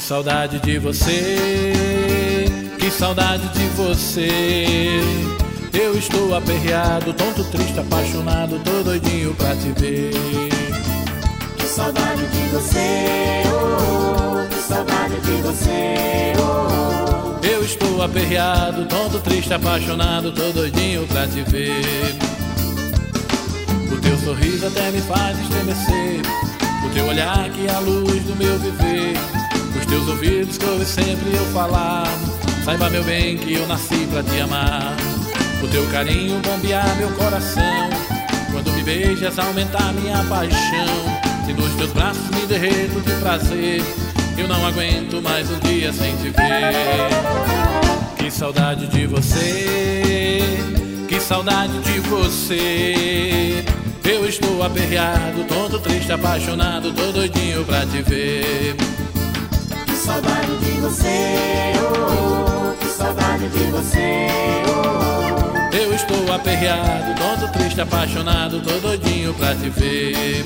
saudade de você, que saudade de você. Eu estou aperreado, tonto, triste, apaixonado, tô doidinho pra te ver. Que saudade de você, oh, que saudade de você, oh. Eu estou aperreado, tonto, triste, apaixonado, tô doidinho pra te ver. O teu sorriso até me faz estremecer, o teu olhar que é a luz do meu viver. Os teus ouvidos que ouvem sempre eu falar, saiba meu bem que eu nasci pra te amar. O teu carinho bombear meu coração, quando me beijas aumentar minha paixão. E nos teus braços me derreto de prazer, eu não aguento mais um dia sem te ver. Que saudade de você, que saudade de você. Eu estou aperreado, tonto, triste, apaixonado, tô doidinho pra te ver. Que saudade de você, oh, que saudade de você, oh. Eu estou aperreado, tonto, triste, apaixonado, tô doidinho pra te ver.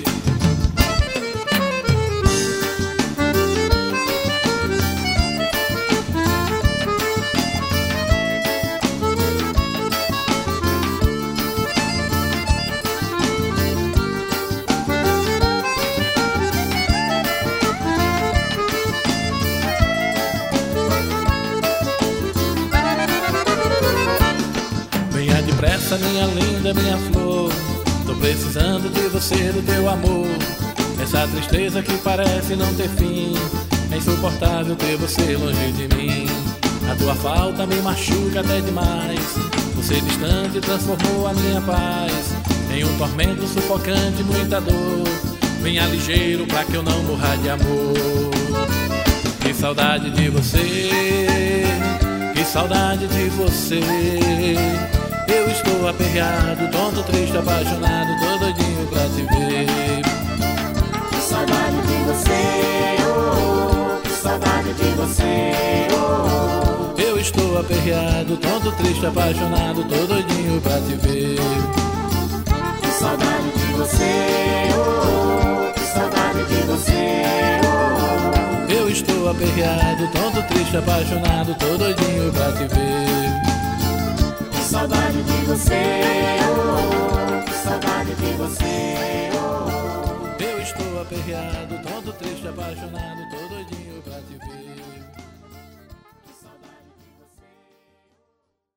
Venha depressa, minha linda, minha flor, tô precisando de você, do teu amor. Essa tristeza que parece não ter fim, é insuportável ter você longe de mim. A tua falta me machuca até demais, você distante transformou a minha paz em um tormento sufocante, muita dor. Venha ligeiro pra que eu não morra de amor. Que saudade de você, que saudade de você. Eu estou aperreado, tonto, triste, apaixonado, tô doidinho pra te ver. Que saudade de você, oh, que saudade de você, oh. Eu estou aperreado, tonto, triste, apaixonado, tô doidinho pra te ver. Que saudade de você, oh, que saudade de você, oh. Eu estou aperreado, tonto, triste, apaixonado, tô doidinho pra te ver. Que saudade de você, oh, que saudade de você, oh. Eu estou aperreado, tonto, triste, apaixonado.